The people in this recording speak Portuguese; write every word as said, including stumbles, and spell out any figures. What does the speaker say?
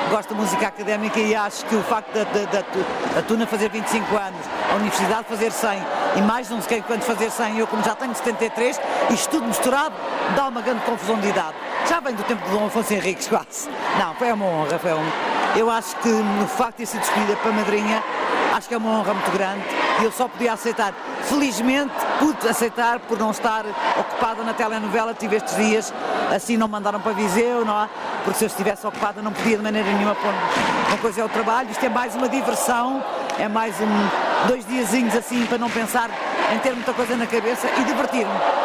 gosto de música académica e acho que o facto da, da, da, da Tuna fazer vinte e cinco anos, a Universidade fazer cem e mais não sei quantos fazer cem, eu como já tenho setenta e três, isto tudo misturado dá uma grande confusão de idade. Já vem do tempo de Dom Afonso Henriques quase. Não, foi uma honra, foi uma... Eu acho que o facto de ter sido escolhida para madrinha, acho que é uma honra muito grande e eu só podia aceitar. Felizmente pude aceitar por não estar ocupada na telenovela, tive estes dias, assim não mandaram para Viseu, não há, porque se eu estivesse ocupada não podia de maneira nenhuma pôr uma coisa é o trabalho, isto é mais uma diversão, é mais um, dois diazinhos assim para não pensar em ter muita coisa na cabeça e divertir-me.